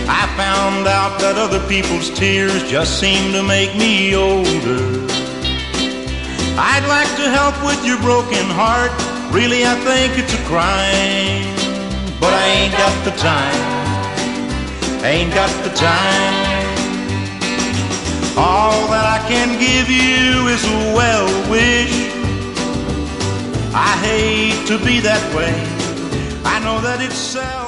I found out that other people's tears just seem to make me older. I'd like to help with your broken heart. Really, I think it's a crime, but I ain't got the time. Ain't got the time. All that I can give you is a well wish. I hate to be that way. I know that it's selfish.